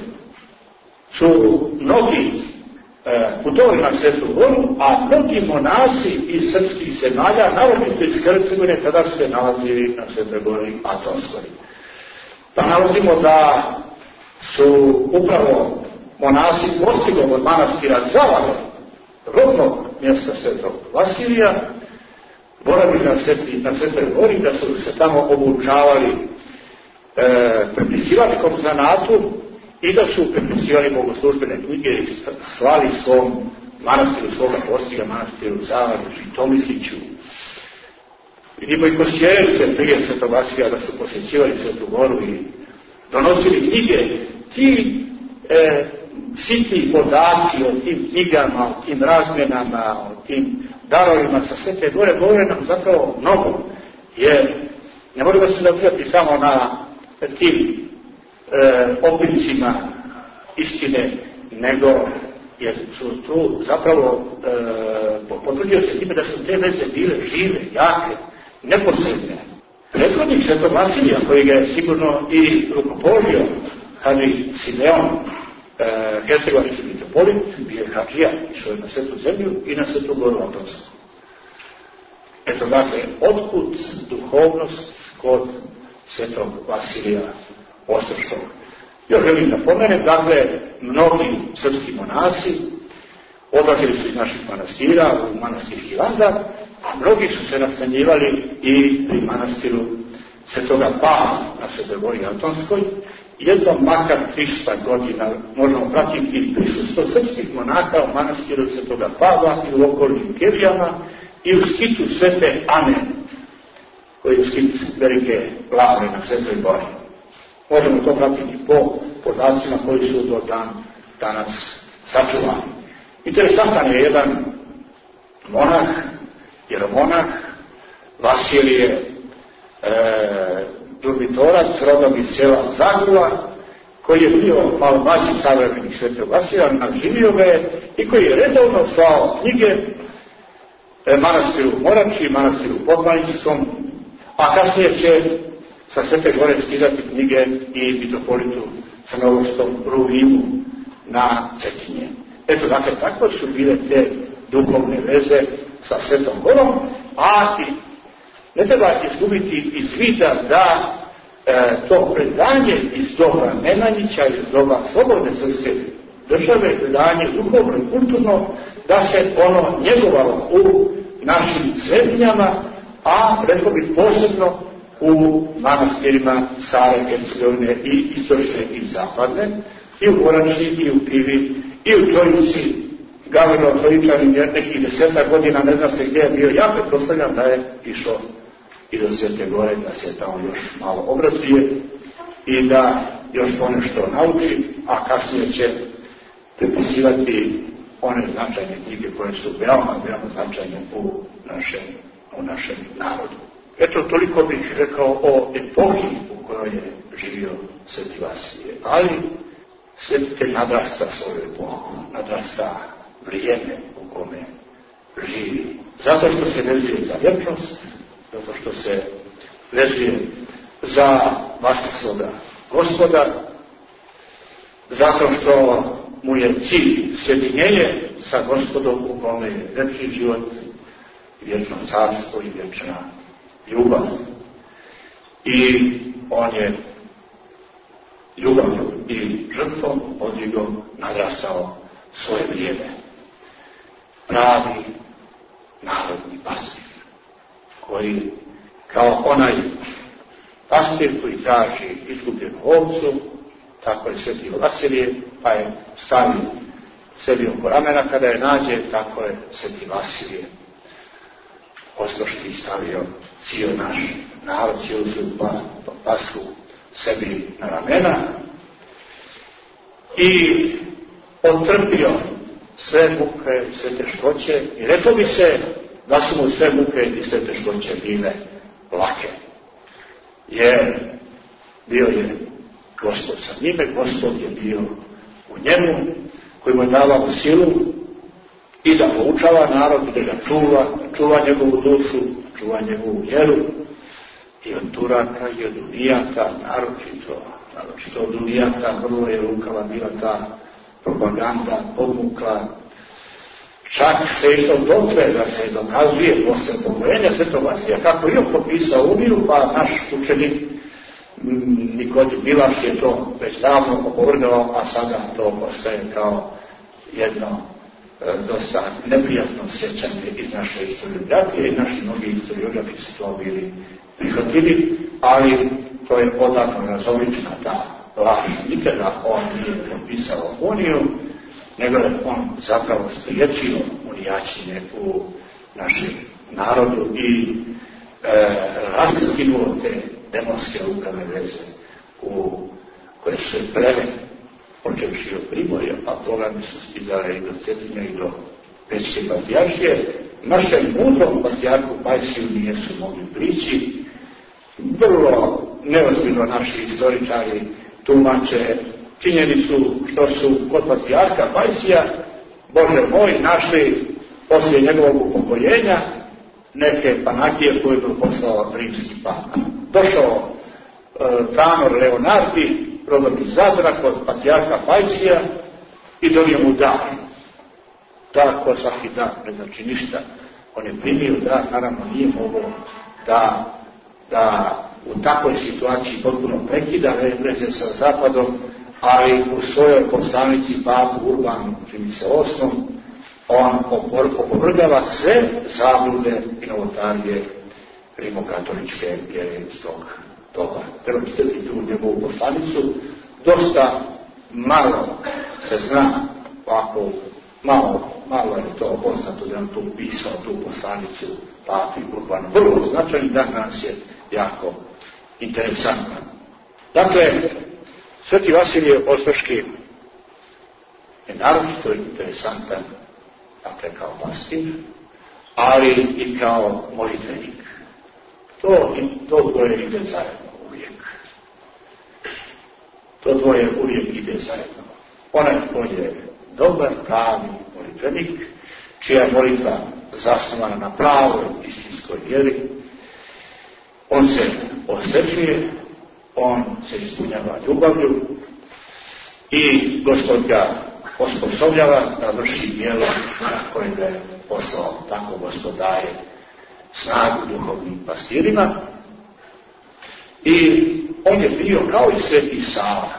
su mnogi e, putovali na Svetu Goru, a mnogi monasi iz srpskih zemalja, naročito iz Hercegovine, tada su se nalazili na Svetoj Gori Atonskoj. Pa nalazimo da su upravo monasi postigom od manastira Zavale, rodnog mjesta Svetog Vasilija, boravili na, sveti, na Svetoj Gori, da su se tamo obučavali e, prepisivačkom zanatu i da su prepisivali bogoslužbene knjige i slali svom manastiru svoga postiga, manastiru Zavale, Žitomisliću. Vidimo i Kosjevice prije Svetog Vasilija da su posjećivali Svetu Goru i donosili knjige. Ti e, sitni podaci o tim knjigama, o tim razmjenama, o tim darovima sa Svete Gore govore nam zapravo mnogo, jer ne možemo se zadržati samo na tim e, opicima istine, nego jer su tu zapravo e, potvrdio se time da su te veze bile žive, jake, neposredne. Prethodnik Svetog Vasilija, koji ga je sigurno i rukopoložio, Hadži Simeon, e, hercegovački mitropolit, bio je hadžija, išao je na Svetu zemlju i na Svetu Goru Atonsku. Eto, dakle, otkud duhovnost kod Svetog Vasilija Ostroškog? Još želim da pomenem, dakle, mnogi srpski monasi odlazili su iz naših manastira u manastir Hilandar, a mnogi su se nastanjivali i pri manastiru Svetoga Pavla na Svetoj Gori Atonskoj. Jedno makar trista godina možemo pratiti prisustvo srpskih monaka u manastiru Svetoga Pavla i u okolnim Kelijama i u skitu Svete Ane, koji je skit velike Lavre na Svetoj Gori. Možemo to pratiti po podacima koji su do dan danas sačuvani. Interesantan je jedan monah, jeromonah, Vasilije e, Durbitorac, rodom iz sela Zagula, koji je bio malo mlađi savremenik Svetog Vasilija, nadživio ga je i koji je redovno slao knjige e, manastiru Morači, manastiru Podmaničkom, a kasnije će sa Svete Gore skidati knjige i mitropolitu crnogorskom Ruvimu na Cetinje. Eto, dakle, tako su bile te duhovne veze sa Svetom Gorom, a i ne treba izgubiti iz vida da e, to predanje iz doba Nemanjića, iz doba slobodne srpske države, predanje duhovno i kulturno, da se ono njegovalo u našim zemljama, a rekao bih posebno u manastirima Sare, Hercegovine i istočne i zapadne, i u Gorači, i u Pivi, i u Trojici. Gavrilo Trojičanin je nekih deseta godina, ne zna se gdje je bio, ja pretpostavljam da je išao i do Svete Gore, da se tamo još malo obrazuje i da još ponešto nauči, a kasnije će prepisivati one značajne knjige koje su veoma, veoma značajne u našem, u našem narodu. Eto, toliko bih rekao o epohi u kojoj je živio Sveti Vasilije, ali svetitelj nadrasta svoju epohu, nadrasta vrijeme u kome živi. Zato što se vezuje za vječnost, zato što se vezuje za vasnoga Gospoda, zato što mu je cilj sjedinjenje sa Gospodom u kome je vječni život, vječno carstvo i vječna ljubav. i on je ljubavljom i žrtvom odvigom nadrastao svoje vrijeme. Pravi narodni pastir, koji kao onaj pastir koji traži izgubljenu ovcu, tako je sveti Vasilije, pa je stavio sebi oko ramena kada je nađe, tako je sveti Vasilije ostroški stavio cijel naš narod, cijelu svoju pasku sebi na ramena i otrpio sve muke, sve teškoće i reklo bi se da su mu sve muke i sve teškoće bile lake. Jer bio je Gospod sa njime, Gospod je bio u njemu, koji mu je davao silu i da poučava narod i da ga čuva, čuva njegovu dušu, čuva njegovu vjeru i od Turaka i od Unijata, naročito, naročito od Unijata, vrlo je lukava bila ta propaganda, pomukla. Čak se išlo dotle da se dokazuje posle pokojenja Svetog Vasilija kako je on popisao Uniju, pa naš učenik Nikodim Milaš je to već davno opovrgao, a sada to postaje kao jedno e, dosta neprijatno sjećanje iz naše historiografije i naši mnogi historiografi su to bili prihvatili, ali to je odavno razoblična ta laž. Nikada on nije propisao Uniju, nego je on zapravo spriječio unijačenje u našem narodu i e, raskinuo te demonske lukave veze u koje su se pleme, počevši od Primorja, a toga mi su stizale i do Cetinja i do Pećke patrijaršije. Našem mudrom patrijarku Pajsiju nije su mogli prići. Vrlo neozbiljno naši historičari tumače činjenicu što su kod patrijarka Pajsija, Bože moj, našli poslije njegovog upokojenja neke panakije koje je poslao rimski papa. Došao e, Franor Leonardi, rodom iz Zadra, kod patrijarka Pajsija i donio mu dar. Dar ko svaki dan, ne znači ništa. On je primio dar, naravno nije mogao da, da u takvoj situaciji potpuno prekida veze sa Zapadom, ali u svojoj poslanici papu Urbanu, čini se osmom, on opovrgava sve zablude i novotarije rimokatoličke vjere iz tog doba. Treba čitati tu njegovu poslanicu. Dosta malo se zna, ovako malo, malo je to poznato da on tu pisao tu poslanicu papi Urbanu. Vrlo značajni dan nas je jako interesantan. Dakle, sveti Vasilije Ostroški je naročito interesantan, dakle kao pastir, ali i kao molitvenik. To, to dvoje ide zajedno uvijek. To dvoje uvijek ide zajedno. Onaj koji je dobar, pravi molitvenik, čija je molitva zasnovana na pravoj istinskoj vjeri, on se osvećuje, on se ispunjava ljubavlju i Gospod ga osposobljava da vrši djelo na koje ga je poslao. Tako Gospod daje snagu duhovnim pastirima i on je bio kao i sveti Sava,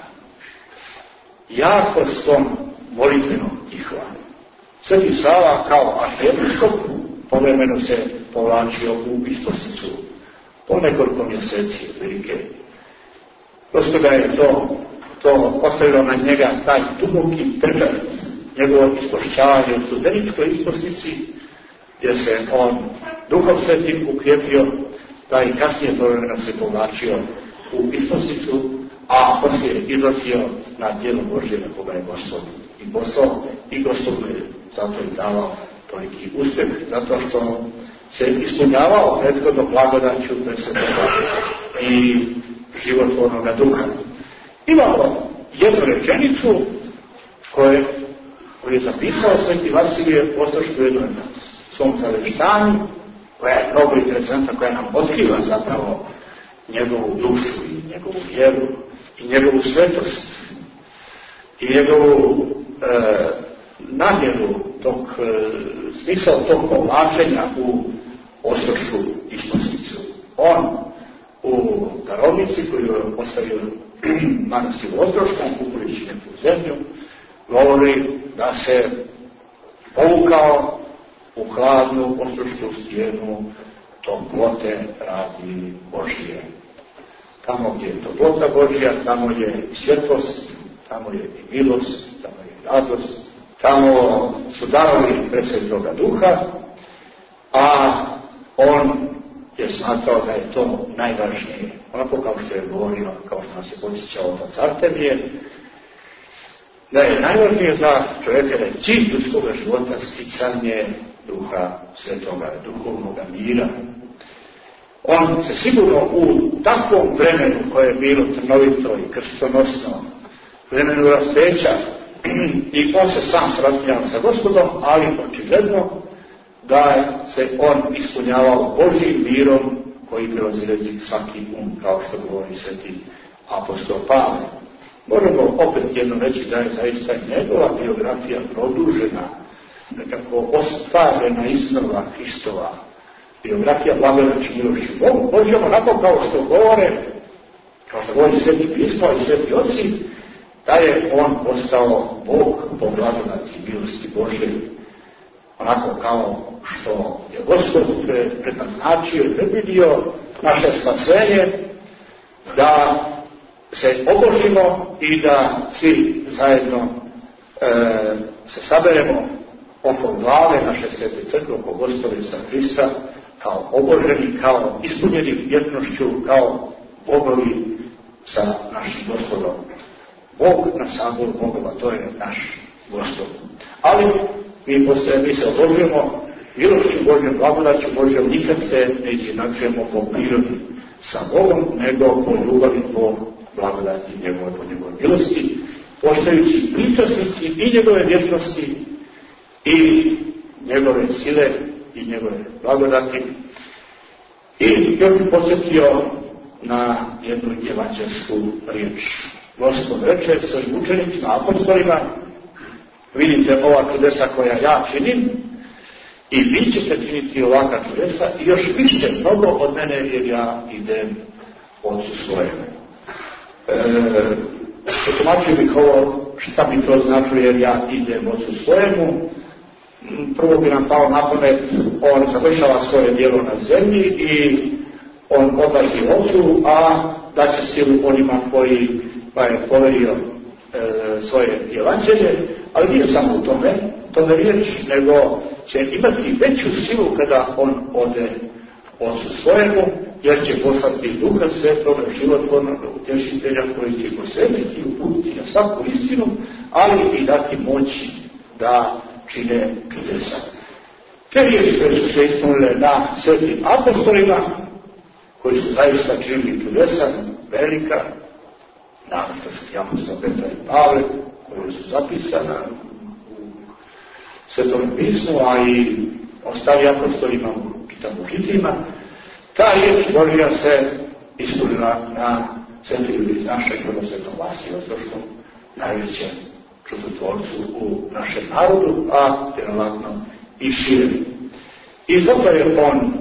jako svom molitvenom tihovanju. Sveti Sava kao arhijepiskop povremeno se povlačio u Isposicu po nekoliko mjeseci otprilike. Prosto ga je to, to ostavilo na njega taj duboki trčak, njegovo ispošćavanje u Studeničkoj Isposici, gdje se on Duhom Svetim ukrijepio, da i kasnije povremeno se povlačio u Isposicu, a poslije je izlazio na djelo Božje na koga je Gospod i poslao, i Gospod je zato i davao toliki uspjeh, zato što se ispunjavao prethodno blagodaću Presvetoga i životvornoga duha. Imamo jednu rečenicu koju je zapisao sveti Vasilije Ostroški u jednom svom zavještanju, koja je mnogo interesantna, koja nam otkriva zapravo njegovu dušu i njegovu vjeru i njegovu svetost i njegovu e, namjeru tog, e, smisao tog povlačenja u Ostrošku Isposicu. On u dvojici koji je ostavio manastir u Ostroškom, kupujući neku zemlju, govori da se povukao u hladnu ostrošku stijenu toplote radi Božije. Tamo gdje je toplota Božja, tamo je i svjetlost, tamo je i milost, tamo je i radost, tamo su darovi Presvetoga Duha, a on je smatrao da je to najvažnije. Onako kao što je govorio, kao što nas je podsjećao otac Artemije, da je najvažnije za čovjeka da je cilj ljudskog života sticanje Duha Svetoga, duhovnog mira. On se sigurno u takvom vremenu koje je bilo trnovito i krstonosno, vremenu raspeća, i on se sam srazumijao sa Gospodom, ali očigledno da se on ispunjavao Božjim mirom koji prevazilazi svaki um, kao što govori sveti apostol Pavle. Možemo opet jedno reći da je zaista njegova biografija produžena, nekako ostvarena iznova Hristova biografija blagodaći milošću Bogu. Možemo onako kao što govore, kao što govori sveti pismo i sveti oci, da je on postao Bog po blagodati milosti Božje, onako kao što je Gospod prednaznačio i predvidio naše spasenje, da se obožimo i da svi zajedno e, se saberemo oko glave naše svete crkve, oko Gospoda Isusa Hrista, kao oboženi, kao ispunjeni vjernošću, kao bogovi sa našim Gospodom. Bog na saboru Bogova, to je naš Gospod. Ali mi, postoje, mi se obožujemo milošću Božjom, blagodaću Božjom, nikad se ne izjednačujemo po prirodi sa Bogom, nego po ljubavi, po blagodati njegove, po njegove milosti, postajući pričasnici i njegove vjernosti i njegove sile i njegove blagodati. I još bih podsjetio na jednu evanđelsku riječ. Gospod reče svojim učenicima, apostolima, vidite ova čudesa koja ja činim i vi ćete činiti ovakva čudesa i još više mnogo od mene jer ja idem Otcu svojemu. E, Tumačio bih ovo šta bi to značilo jer ja idem Otcu svojemu. Prvo bi nam pao na pamet, on završava svoje djelo na zemlji i on odlazi Otcu, a daće silu onima koji pa je poverio e, svoje evanđelje, ali nije samo u tome, tome riječ, nego će imati veću silu kada on ode Otcu svojemu, jer će poslati Duha Svetoga, životvornog utješitelja koji će posvetiti i uputiti na svaku istinu, ali i dati moći da čine čudesa. Te riječi koje su se ispunile na svetim apostolima, koji su zaista činili čudesa, velika, nakon što su apostol Petra i Pavle, koje su zapisane u Svetom pismu, a i ostali apostolima u čitavom žitima, ta riječ Božja se ispunila na sveti ljudi našeg Prvosvetom Vasiju Ostroškom, najvećem čudotvorcu u našem narodu, a vjerovatno i šire. I zato je on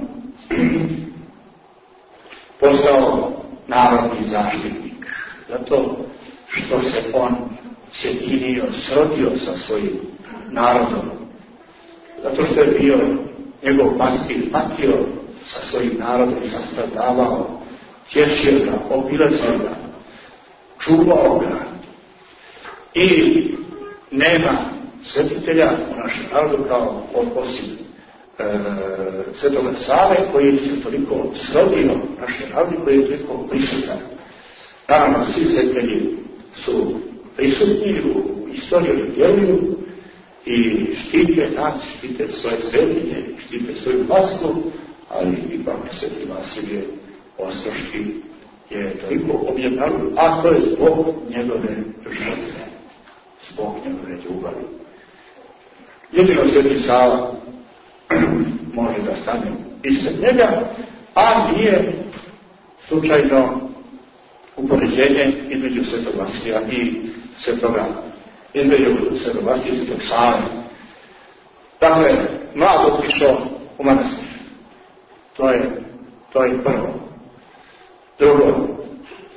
postao narodni zaštitnik. Zato što se on sjedinio, srodio sa svojim narodom. Zato što je bio njegov pastir, patio sa svojim narodom, sastradavao, tješio ga, obilazio ga, čuvao ga. I nema svetitelja u našem narodu kao osim e, Svetoga Save, koji se toliko srodio našem narodu, koji je toliko prisutan. Naravno, svi svetitelji su prisutni u istoriji djeluju i štite nas, štite svoje svetinje, štite svoju vlastu, ali ipak sveti Vasilije Ostroški je toliko objednav, a to je zbog njegove žrtve, zbog njegove ljubavi. Jedino sveti Sava može da stane ispred njega, a nije slučajno upoređenje između Svetog Vasilija i Svetoga, između Svetog Vasilija i Svetog Save. Dakle, mlad otišao u manastir. To je, to je prvo. Drugo,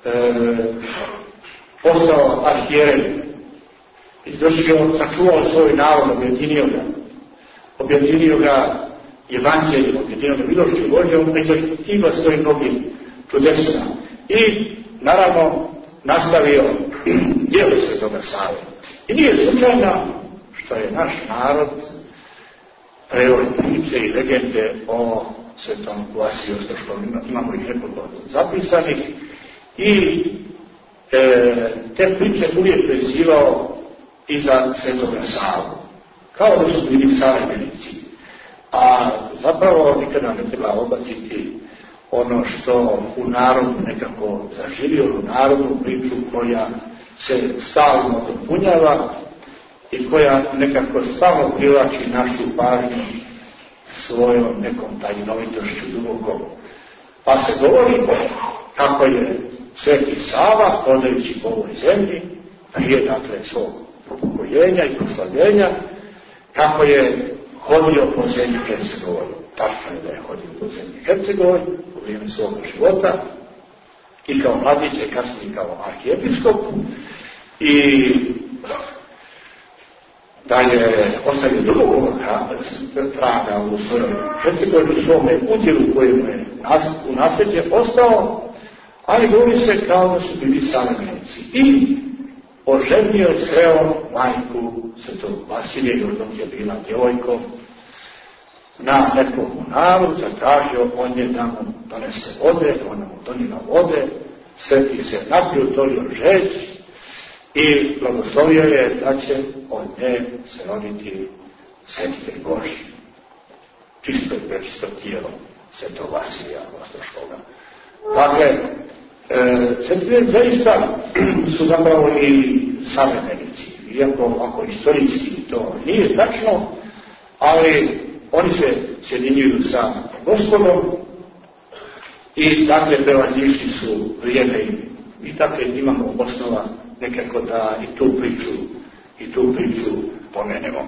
postao arhijerem, izvršio, sačuvao svoj narod, objedinio ga, objedinio ga evanđeljem, objedinio ga milošću Božjom, i ga svojim mnogim čudesima. I, naravno, nastavio djelo Svetoga Save. I nije slučajno što je naš narod preveo priče i legende o Svetom Vasiju Ostroškom. Imamo ih nekoliko zapisanih i e, te priče uvijek vezivao i za Svetoga Savu, kao da su bili savremenici. A zapravo nikada ne treba odbaciti ono što u narodu nekako zaživio, u narodu priču koja se stalno dopunjava i koja nekako stalno privlači našu pažnju svojom nekom tajnovitošću dubokom. Pa se govori kako je Sveti Sava, hodajući po ovoj zemlji, prije dakle svog upokojenja i proslavljenja, kako je hodio po zemlji Hercegovoj. Tačno je da je hodio po zemlji Hercegovoj u vrijeme svoga života i kao mladić i kasnije kao arhijepiskop, i da je ostavio drugog traga u svojoj Hercegovini, u svome udjelu kojemu je u nasljeđe ostao, ali govori se kao da su bili savremenici. I oženio je sreo majku Svetog Vasilija, još dok je bila djevojkom, na nekom monaru, zatražio on je da mu donese vode, ona mu donila vode, Sveti se napio, tolio žeć i blagoslovio je da će od nje se roditi Svetitelj Božji, čisto i prečisto tijelo Svetog Vasilija Ostroškoga. Dakle, e, Svetitelj zaista su zapravo i savremenici, iako ako istorijski to nije tačno, ali oni se sjedinjuju sa Gospodom i dakle prevazišli su vrijeme i dakle imamo osnova nekako da i tu priču i tu priču pomenemo.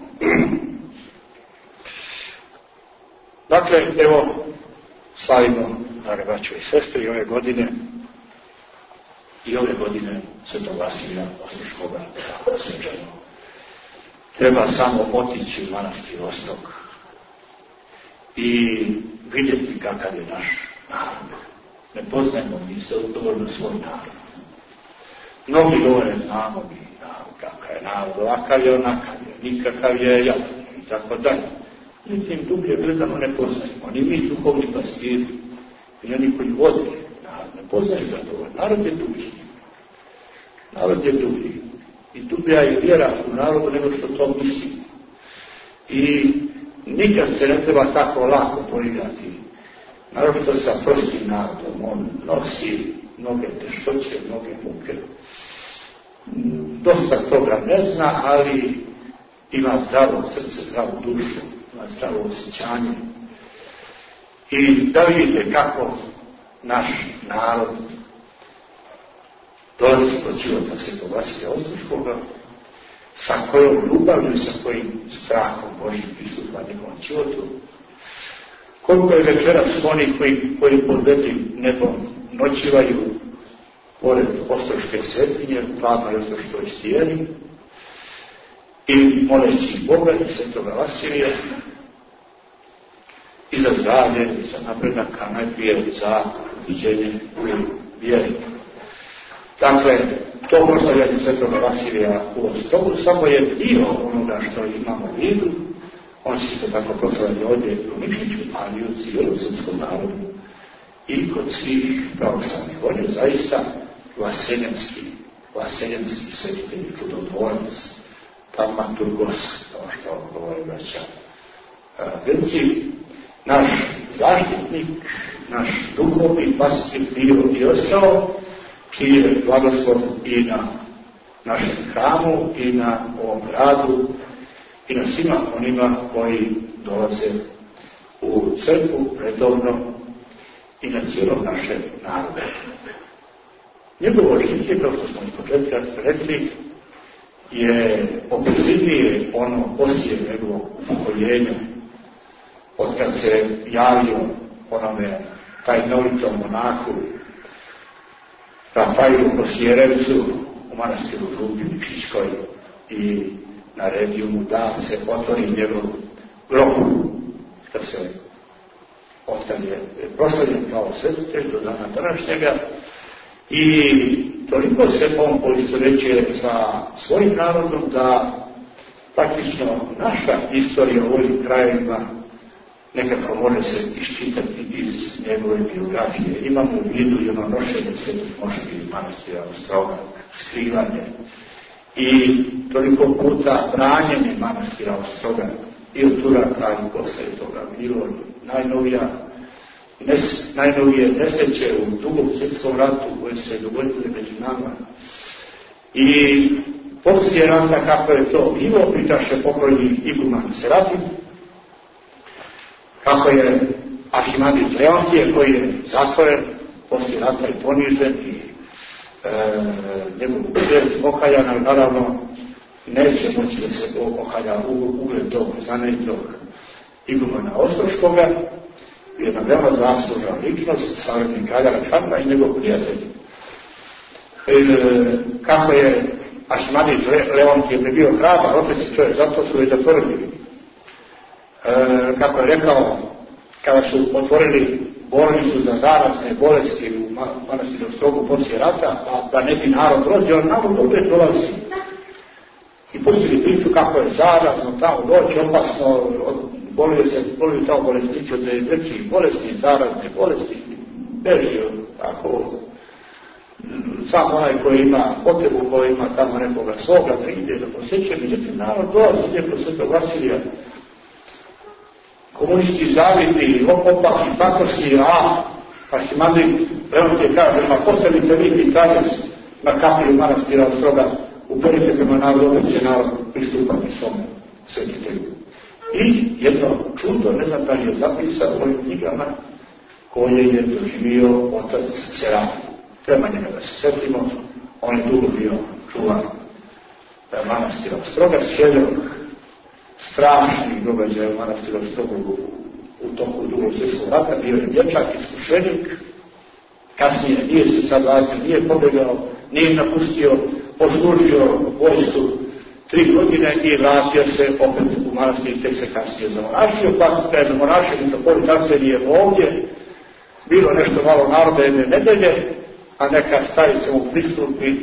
Dakle, evo, slavimo, drage braćo i sestre, i ove godine i ove godine Svetog Vasilija Ostroškoga svečano. Treba samo otići u manastir Ostok i vidjeti kakav je naš narod. Ne poznajemo mi se dovoljno svoj narod. Mnogi govore, znamo mi kakav je narod, ovakav je, onakav je, nikakav je, javan i tako dalje. Nitim dublje gledano ne poznajemo, ni mi duhovni pastiri, ni oni koji vode narod, ne poznaju ga dovoljno. Narod je dublji. Narod je dublji. I dublja je vjera u narodu nego što to misli. I nikad se ne treba tako lako poigrati. Naravno sa prostim narodom, on nosi mnoge teškoće, mnoge muke. Dosta toga ne zna, ali ima zdravo srce, zdravu dušu, ima zdravo osjećanje. I da vidite kako naš narod dolazi kod života Svetog Vasilija Ostroškoga, sa kojom ljubavlju i sa kojim strahom Božjim pristupa njegovom životu. Koliko je večeras oni koji, koji pod vedrim nebom noćivaju pored Ostroške svetinje, u hladnoj Ostroškoj stijeni, i moleći Boga i Svetoga Vasilija i za zdravlje i za napredak, a najprije za viđenje u vjeri. Dakle, to proslavljanje Svetoga Vasilija u Ostrogu samo je dio onoga što imamo u vidu. On se isto tako proslavlja ovdje u Nikšiću, ali i u cijelom srpskom narodu i kod svih pravoslavnih. On je zaista vaseljanski, vaseljanski svetitelj, čudotvorac, taumaturgos, kao što govori braća Grci, naš zaštitnik, naš duhovni pastir bio i ostao, čiji je blagoslov i na našem hramu, i na ovom gradu, i na svima onima koji dolaze u crkvu redovno i na cijelom našem narodu. Njegovo žiće, kao što smo iz početka rekli, je opizivnije ono poslije njegovog upokoljenja, od kad se javio onome tajnovitom monahu Rafaelu Kosjerevcu u manastiru Župi Nikšićkoj i naredio mu da se otvori njegov grob, kad se otan je proslavljen kao svetitelj do dana današnjega i toliko se on poistovećuje sa svojim narodom da praktično naša istorija u ovim krajevima nekako može se iščitati iz njegove biografije. Imamo u vidu i ono nošenje svetih mošti manastira Ostroga, skrivanje i toliko puta branjenje manastira Ostroga i od Turaka i posle toga bilo najnovija nes, najnovije nesreće u Drugom svjetskom ratu koje se dogodile među nama i poslije rata kako je to bilo, pričaše pokojni iguman Seratin, kako je Arhimandrit Leontije koji je zatvoren poslije rata i ponižen i e, njegov ugled okaljan, ali naravno neće moći da se okalja ugled tog znamenitog igumana Ostroškoga, jedna veoma zaslužna ličnost, savjetnik kralja Račana i njegov prijatelj. E, kako je Arhimandrit Leontije ne bio hrabar, opet se čovjek, zato su je zatvorili. E, kako je rekao, kada su otvorili bolnicu za zarazne bolesti u manastiru Ostrogu poslije rata, a da ne bi narod rođe, on narod opet dolazi. I pustili priču kako je zarazno tamo doći, opasno, bolio se, bolio tamo bolestići od većih bolesti, zarazne bolesti, bežio, tako, sam onaj koji ima potrebu, koji ima tamo nekoga svoga, da ide da posjeće, međutim narod dolazi, lijepo Svetog Vasilija, komunisti zaviti, opaki, pakosi, a Arhimandrit Leontije kaže, ma postavite vi pitanjac na kapiju manastira Ostroga, uperite prema narodu, opet će narod pristupati svome svetitelju. I jedno čudo, ne znam da je zapisao u ovim knjigama, koje je doživio otac Serafin. Treba njega da se svetimo, on je dugo bio čuvan manastira Ostroga, svjedok strašnih događaja u manastiru Ostrogu u toku Drugog svjetskog rata, bio je dječak, iskušenik, kasnije nije se sad vratio, nije pobjegao, nije napustio, poslužio vojsku tri godine i vratio se opet u manastir, tek se kasnije zamonašio, pa da je zamonašio Mitropoli Arsenije ovdje, bilo nešto malo naroda jedne nedelje, a neka starica mu pristupi,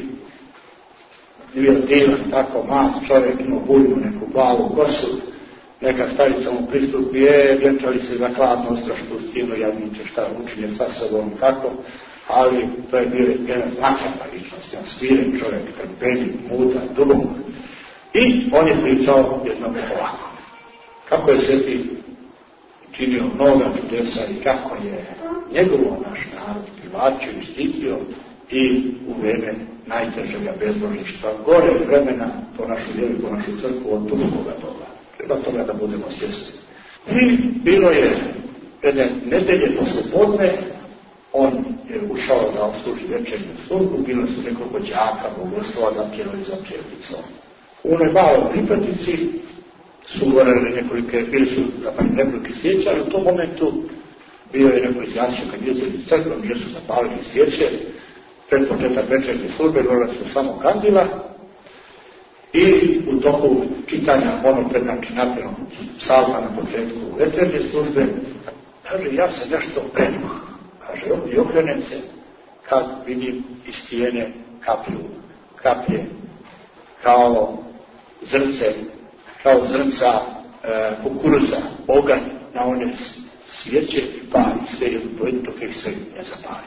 bio divan, tako mat čovjek, imao bujnu neku glavu, kosu, neka starica mu pristupi, je, vjenčali se za hladnu ostrašku stinu, jadniče šta učinje sa sobom, kako, ali to je bio jedna značajna ličnost, jedan sviren čovjek, trpeljiv, mudan, dubok. I on je pričao jednom ovako, kako je sveti činio mnoga čudesa i kako je njegovo naš narod privačio i štitio i u vreme najtežega bezbožništva, gore vremena po našu vjeru, po našu crkvu od dubokoga doba. Treba toga da budemo svjesni. I bilo je jedne nedelje poslopodne, on je ušao da obsluži večernju službu, bilo su nekoliko đaka, bogorstva, zapjevali za pjevicom. U onoj maloj pripatici su govorili nekolike, bili su zapalili nekolike svijeće, ali u tom momentu bio je neko izjašnjo kad je iz crkvom, gdje su zapalili svijeće, pred početak večernje službe, govorili su samo kandila i u toku čitanja onog pred načinatenom psalma na početku večernje službe, kaže, ja se nešto preduh, kaže, i okrenem se kad vidim iz stijene kaplju, kaplje, kao zrnce, kao zrnca e, kukuruza, oganj na one svijeće i pali, sve jedno po jedno dok ih se ne zapali.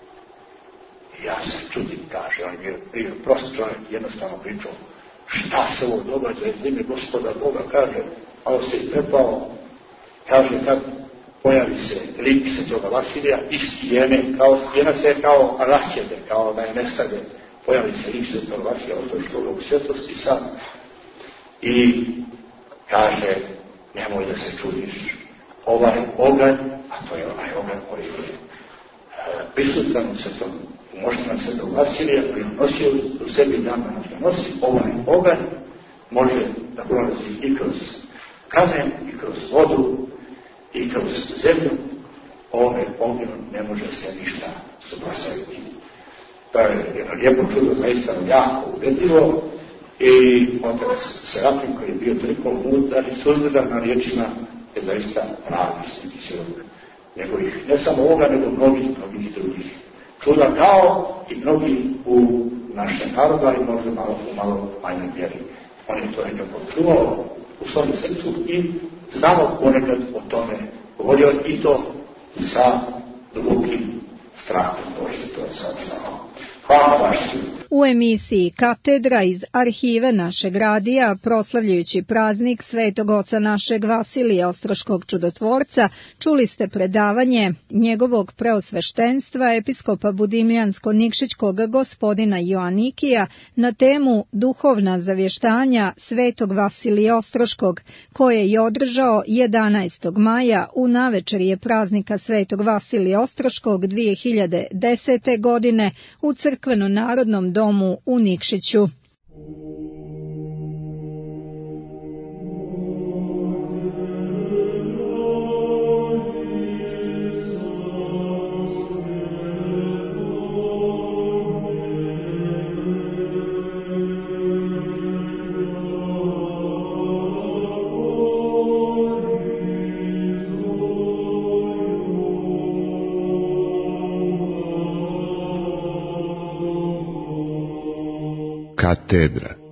I ja se čudim, kaže, on je bio prost čovjek, jednostavno pričao, šta se ovo događa iz ime Gospoda Boga, kaže, a on se i prepao, kaže, kad pojavi se lik Svetoga Vasilija iz stijene, kao stijena se kao rasjede, kao da je nesade, pojavi se lik Svetoga Vasilija, Ostroškoga u svjetlosti sad, i kaže, nemoj da se čudiš, ovaj oganj, a to je onaj oganj koji je e, prisutan u svetom, u moštima Svetog Vasilija, koji je nosio u sebi nama da nosi, ovaj oganj može da prolazi i kroz kamen, i kroz vodu, i kroz zemlju, ovome ognju ne može se ništa suprotstaviti. To je jedno lijepo čudo, zaista jako uvredljivo. I otac Serafim, koji je bio toliko mudar i suzdržan na riječima, je zaista pravi istinski svjedok njegovih, ne samo ovoga, nego mnogih, mnogih drugih čuda, kao i mnogi u našem narodu, ali možda malo, malo manjoj mjeri. On je to nekako čuvao u svom srcu i znamo ponekad o tome govorio, i to sa dubokim strahom Božim, to je sad znamo. Hvala vaši. U emisiji Katedra iz arhive našeg radija, proslavljajući praznik Svetog oca našeg Vasilija Ostroškog čudotvorca, čuli ste predavanje njegovog preosveštenstva episkopa Budimljansko-Nikšićkog gospodina Joanikija na temu Duhovna zavještanja Svetog Vasilija Ostroškog, koje je održao jedanaestog maja u navečerje praznika Svetog Vasilija Ostroškog dvije hiljade desete. godine u Crkveno-narodnom domu u Nikšiću. Katedra.